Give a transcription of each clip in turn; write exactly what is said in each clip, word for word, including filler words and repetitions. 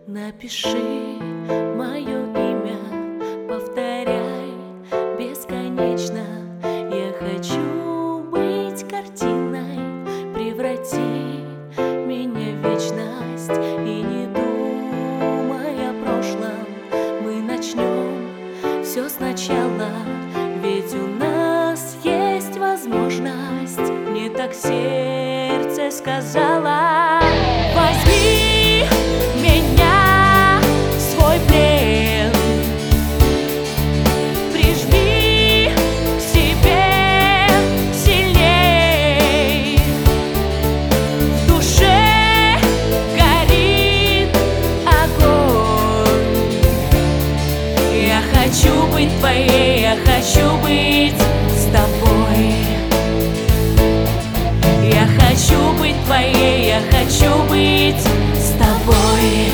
Напиши мое имя, повторяй бесконечно. Я хочу быть картиной, преврати меня в вечность. И не думай о прошлом, мы начнем все сначала. Ведь у нас есть возможность, мне так сердце сказала. Возьми меня в свой плен, прижми к себе сильней. В душе горит огонь. Я хочу быть твоей, я хочу быть с тобой. Я хочу быть твоей, я хочу быть с тобой.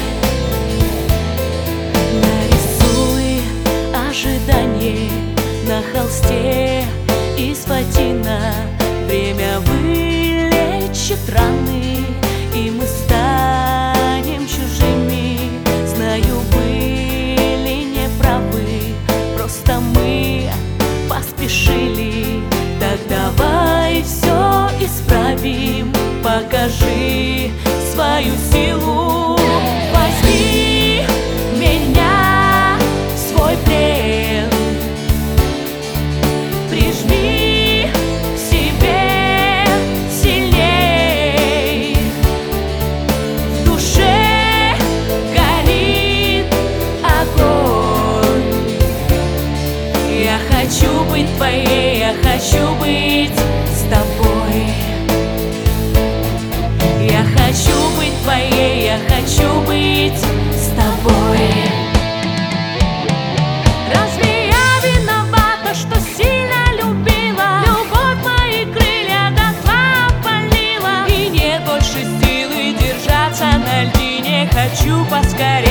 Нарисуй ожидание на холсте из фатина. Время вылечит раны, и мы станем чужими. Знаю, были неправы, просто мы поспешили. Так давай все исправим, покажи свою силу. Возьми меня в свой плен, прижми к себе сильней. В душе горит огонь. Я хочу быть твоей, я хочу быть с тобой. Я хочу быть твоей, я хочу быть с тобой. Разве я виновата, что сильно любила? Любовь мои крылья дотла опалила, и нет больше силы держаться на льдине. Хочу поскорее